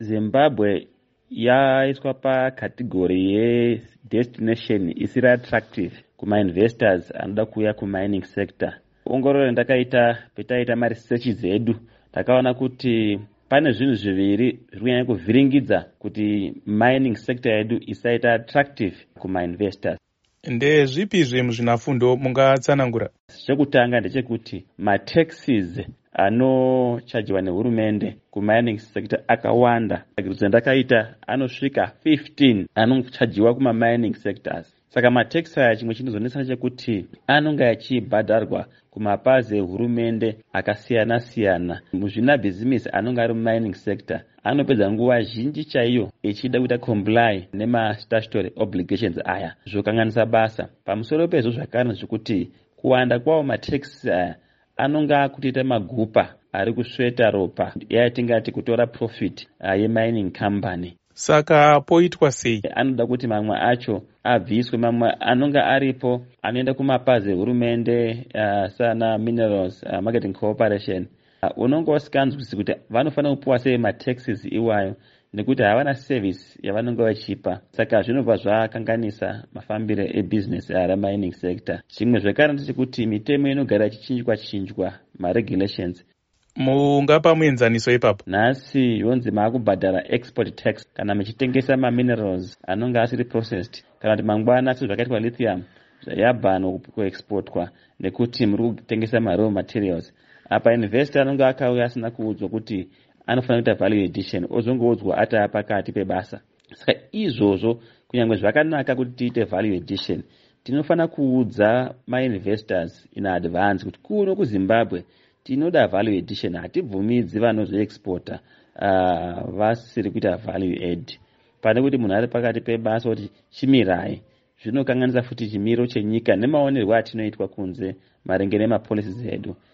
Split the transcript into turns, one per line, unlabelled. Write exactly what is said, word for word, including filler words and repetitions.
Zimbabwe yaiswa pakategori yedestination isiri attractive kuma-investors anoda kuuya kumining sector. Ongororo ndakaita petaita maresearch edu takaona kuti pane zvinhu zviviri zviri kuvhiringidza kuti mining sector yedu isaita attractive kuma-investors.
Ndezvipi zvimwe zvinafundo mungatsanangura?
Chekutanga ndechekuti mataxes anochajiwa nehurumende kumining sector akawanda. Magiridzo ndakaita anosvika fifteen anochajiwa kuma-mining sectors. Saka matax aya chimwe chinozonesa chekuti anonga achibhadharwa kumapazi ehurumende akasiyana siyana. Muzvina bhizimusi anonga ari mumining sector anopedza nguva zhinji chaiyo echida kuita comply nema-statutory obligations aya, zvokanganisa basa. Pamusoro pezvo zvakare zvekuti kuwanda kwawo matax aya anonga kutoita magupa ari kusveta ropa yatingati kutora profit yemining company.
Saka poitwa sei?
Anoda kuti mamwe acho abviswe, mamwe anonga aripo anoenda kumapazi ehurumende uh, sana Minerals uh, Marketing Corporation. Uh, unonga usikanzwisi kuti vanofanira kupuwa sei mataxes iwayo nekuti havana service yavanonga vachipa. Saka zvinobva zvakanganisa mafambiro ebusiness remining sector. Chimwe zvakare ndechekuti mitemo inogara ichichinjwa chinjwa maregulations.
Mungapa muenzaniso ipapo?
Nhasi yonzi maakubhadhara export tax kana muchitengesa maminerals anonga asiri processed, kana kuti mangwana sezvakaitwa lithium yabhanwa kuexportwa nekuti muri kutengesa ma-raw materials. Apa investor anonga akauya asina kuudzwa kuti anofanira kuita value addition, ozongoudzwa ata pakati pebasa. Saka izvozvo kunyange zvakanaka kuti tiite value addition, tinofanira kuudza ma-investors in advance kuti kuno kuZimbabwe tinoda value addition, hatibvumidzi vanozoexporta uh, vasiri kuita value add. Pane kuti munhu ari pakati pebasa kuti chimirai, zvinokanganisa futi chimiro chenyika nemaonerwo atinoitwa kunze maringe nemapolicies edu.